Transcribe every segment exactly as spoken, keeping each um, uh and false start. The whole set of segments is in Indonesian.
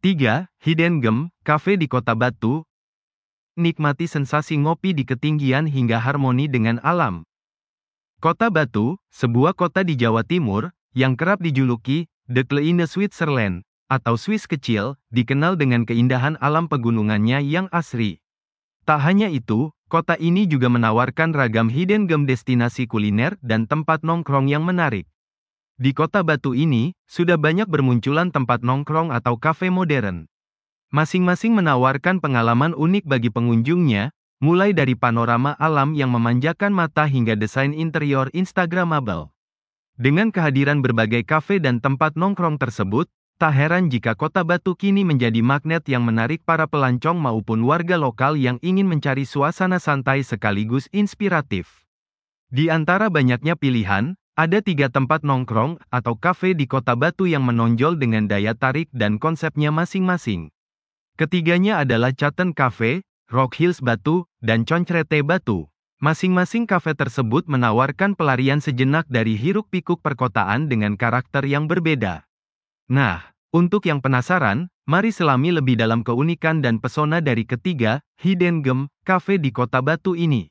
tiga. Hidden Gem, Cafe di Kota Batu. Nikmati sensasi ngopi di ketinggian hingga harmoni dengan alam. Kota Batu, sebuah kota di Jawa Timur, yang kerap dijuluki The Kleine Switzerland, atau Swiss kecil, dikenal dengan keindahan alam pegunungannya yang asri. Tak hanya itu, kota ini juga menawarkan ragam hidden gem destinasi kuliner dan tempat nongkrong yang menarik. Di Kota Batu ini, sudah banyak bermunculan tempat nongkrong atau kafe modern. Masing-masing menawarkan pengalaman unik bagi pengunjungnya, mulai dari panorama alam yang memanjakan mata hingga desain interior Instagramable. Dengan kehadiran berbagai kafe dan tempat nongkrong tersebut, tak heran jika Kota Batu kini menjadi magnet yang menarik para pelancong maupun warga lokal yang ingin mencari suasana santai sekaligus inspiratif. Di antara banyaknya pilihan, ada tiga tempat nongkrong atau kafe di Kota Batu yang menonjol dengan daya tarik dan konsepnya masing-masing. Ketiganya adalah Chaten Cafe, Rock Hills Batu, dan Concrete Batu. Masing-masing kafe tersebut menawarkan pelarian sejenak dari hiruk-pikuk perkotaan dengan karakter yang berbeda. Nah, untuk yang penasaran, mari selami lebih dalam keunikan dan pesona dari ketiga hidden gem kafe di Kota Batu ini.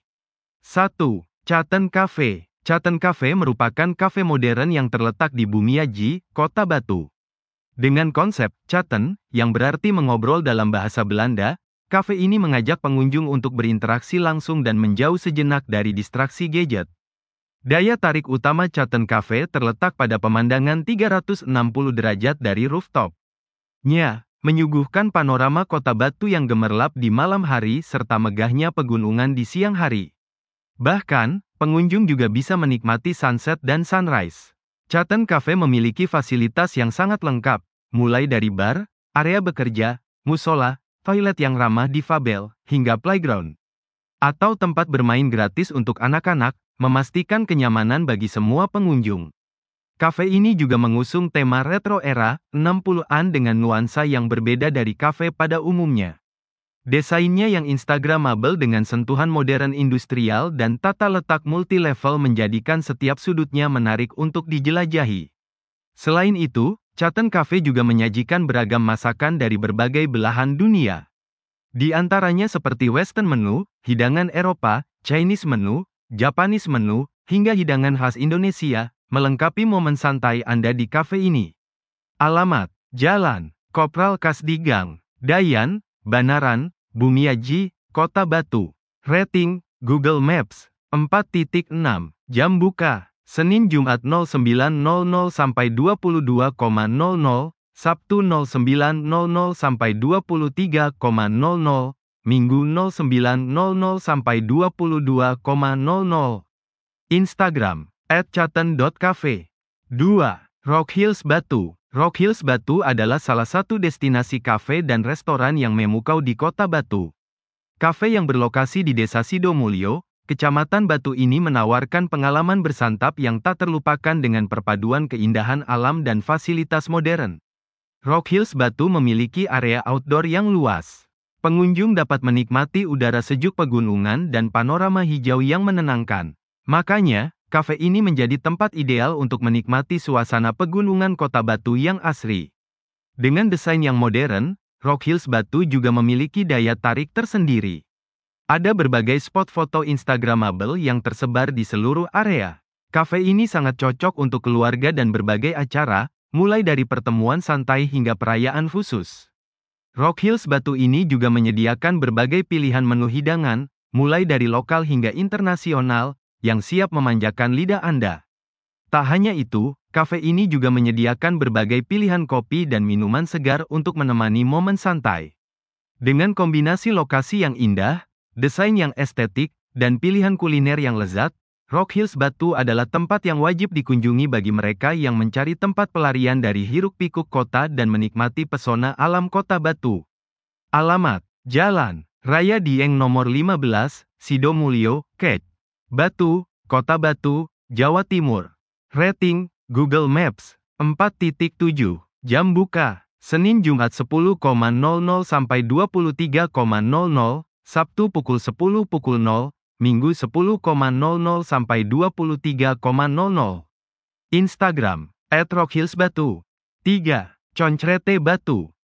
satu. Chaten Cafe. Chaten Cafe merupakan kafe modern yang terletak di Bumiaji, Kota Batu. Dengan konsep Chaten, yang berarti mengobrol dalam bahasa Belanda, kafe ini mengajak pengunjung untuk berinteraksi langsung dan menjauh sejenak dari distraksi gadget. Daya tarik utama Chaten Cafe terletak pada pemandangan tiga ratus enam puluh derajat dari rooftop-nya, menyuguhkan panorama Kota Batu yang gemerlap di malam hari serta megahnya pegunungan di siang hari. Bahkan, pengunjung juga bisa menikmati sunset dan sunrise. Chaten Cafe memiliki fasilitas yang sangat lengkap, mulai dari bar, area bekerja, musola, toilet yang ramah difabel, hingga playground atau tempat bermain gratis untuk anak-anak, memastikan kenyamanan bagi semua pengunjung. Kafe ini juga mengusung tema retro era enam puluhan dengan nuansa yang berbeda dari kafe pada umumnya. Desainnya yang instagramable dengan sentuhan modern industrial dan tata letak multi-level menjadikan setiap sudutnya menarik untuk dijelajahi. Selain itu, Chaten Cafe juga menyajikan beragam masakan dari berbagai belahan dunia. Di antaranya seperti Western menu, hidangan Eropa, Chinese menu, Japanese menu, hingga hidangan khas Indonesia, melengkapi momen santai Anda di kafe ini. Alamat: Jalan Kopral Kasdigang, Dayan, Banaran, Bumiaji, Kota Batu. Rating, Google Maps, empat titik enam. Jam buka, Senin Jumat sembilan nol nol sampai dua puluh dua nol nol, Sabtu sembilan nol nol sampai dua puluh tiga nol nol, Minggu sembilan nol nol sampai dua puluh dua nol nol. Instagram, at chaten dot cafe. dua. Rock Hills Batu. Rock Hills Batu adalah salah satu destinasi kafe dan restoran yang memukau di Kota Batu. Kafe yang berlokasi di Desa Sidomulyo, Kecamatan Batu ini menawarkan pengalaman bersantap yang tak terlupakan dengan perpaduan keindahan alam dan fasilitas modern. Rock Hills Batu memiliki area outdoor yang luas. Pengunjung dapat menikmati udara sejuk pegunungan dan panorama hijau yang menenangkan. Makanya, kafe ini menjadi tempat ideal untuk menikmati suasana pegunungan Kota Batu yang asri. Dengan desain yang modern, Rock Hills Batu juga memiliki daya tarik tersendiri. Ada berbagai spot foto instagramable yang tersebar di seluruh area. Kafe ini sangat cocok untuk keluarga dan berbagai acara, mulai dari pertemuan santai hingga perayaan khusus. Rock Hills Batu ini juga menyediakan berbagai pilihan menu hidangan, mulai dari lokal hingga internasional, yang siap memanjakan lidah Anda. Tak hanya itu, kafe ini juga menyediakan berbagai pilihan kopi dan minuman segar untuk menemani momen santai. Dengan kombinasi lokasi yang indah, desain yang estetik, dan pilihan kuliner yang lezat, Rock Hills Batu adalah tempat yang wajib dikunjungi bagi mereka yang mencari tempat pelarian dari hiruk-pikuk kota dan menikmati pesona alam Kota Batu. Alamat: Jalan Raya Dieng nomor lima belas, Sidomulyo, Kec. Batu, Kota Batu, Jawa Timur. Rating, Google Maps, empat titik tujuh. Jam buka, Senin Jumat sepuluh nol nol sampai dua puluh tiga nol nol, Sabtu pukul sepuluh nol nol, Minggu sepuluh nol nol sampai dua puluh tiga nol nol. Instagram, at Rock Hills Batu. tiga. Concrete Batu.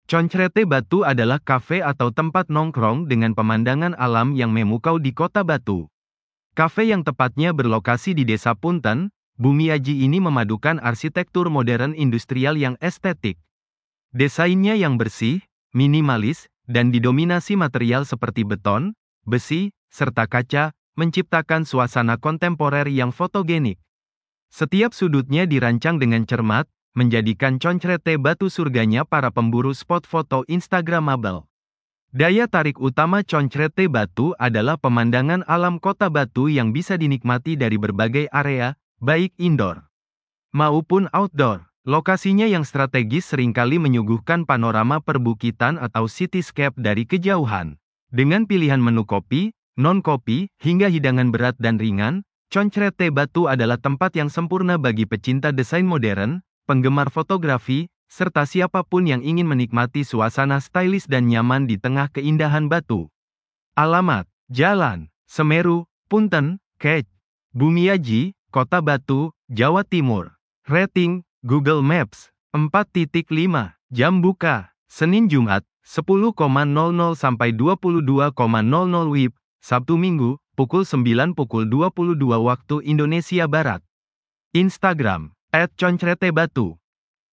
Concrete Batu adalah kafe atau tempat nongkrong dengan pemandangan alam yang memukau di Kota Batu. Kafe yang tepatnya berlokasi di Desa Punten, Bumiaji ini memadukan arsitektur modern industrial yang estetik. Desainnya yang bersih, minimalis, dan didominasi material seperti beton, besi, serta kaca, menciptakan suasana kontemporer yang fotogenik. Setiap sudutnya dirancang dengan cermat, menjadikan Concrete Batu surganya para pemburu spot foto Instagramable. Daya tarik utama Concrete Batu adalah pemandangan alam Kota Batu yang bisa dinikmati dari berbagai area, baik indoor maupun outdoor. Lokasinya yang strategis seringkali menyuguhkan panorama perbukitan atau cityscape dari kejauhan. Dengan pilihan menu kopi, non-kopi, hingga hidangan berat dan ringan, Concrete Batu adalah tempat yang sempurna bagi pecinta desain modern, penggemar fotografi, serta siapapun yang ingin menikmati suasana stylish dan nyaman di tengah keindahan Batu. Alamat: Jalan Semeru, Punten, Kec, Bumiaji, Kota Batu, Jawa Timur. Rating: Google Maps, empat titik lima. Jam buka: Senin Jumat, sepuluh nol nol sampai dua puluh dua nol nol W I B, Sabtu Minggu, pukul sembilan pukul dua puluh dua waktu Indonesia Barat. Instagram, et concrete batu.